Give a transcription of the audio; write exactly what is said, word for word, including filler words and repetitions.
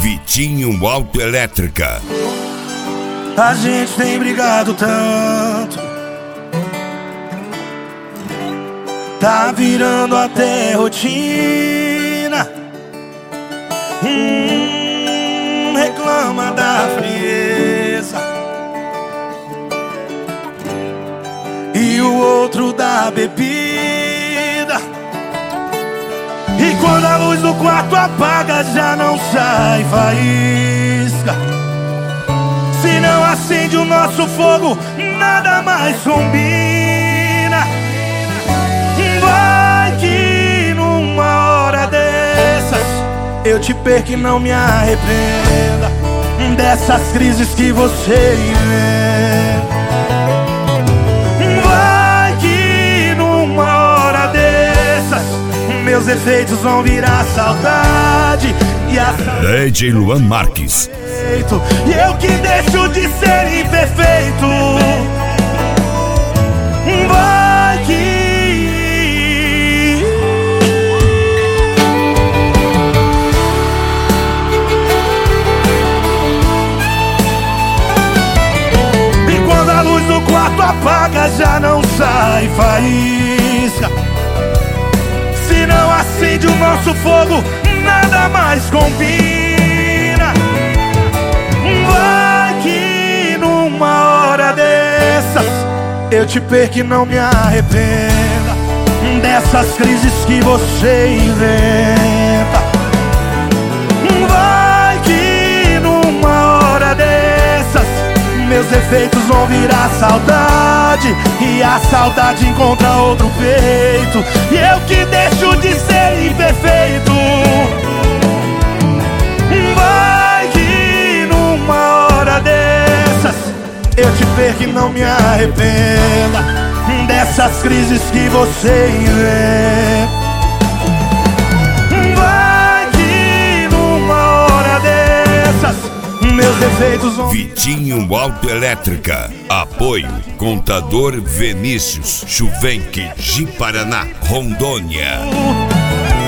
Vitinho Autoelétrica. A gente tem brigado tanto, tá virando até rotina. Hum, reclama da frieza e o outro da bebida. E quando a luz do quarto apaga, já não sai faísca. Se não acende o nosso fogo, nada mais combina. Vai que numa hora dessas eu te perco e não me arrependa dessas crises que você inventa. Vai que numa hora dessas meus efeitos vão virar saudade e a D J Luan Marques. E eu que deixo de ser imperfeito. Vai que e quando a luz do quarto apaga, já não sai faísca. Se não acende o nosso fogo, nada mais combina. Vai que numa hora dessas eu te perco e não me arrependa dessas crises que você inventa. Vai que numa hora dessas meus efeitos vão virar saudade e a saudade encontra outro peito. E eu que deixo de ser imperfeito. Vai que numa hora dessas eu te perco e não me arrependa dessas crises que você inventa. Vai que numa hora dessas meus defeitos vão... Vitinho Autoelétrica. Apoio Contador Vinícius Chuvenque de Paraná, Rondônia.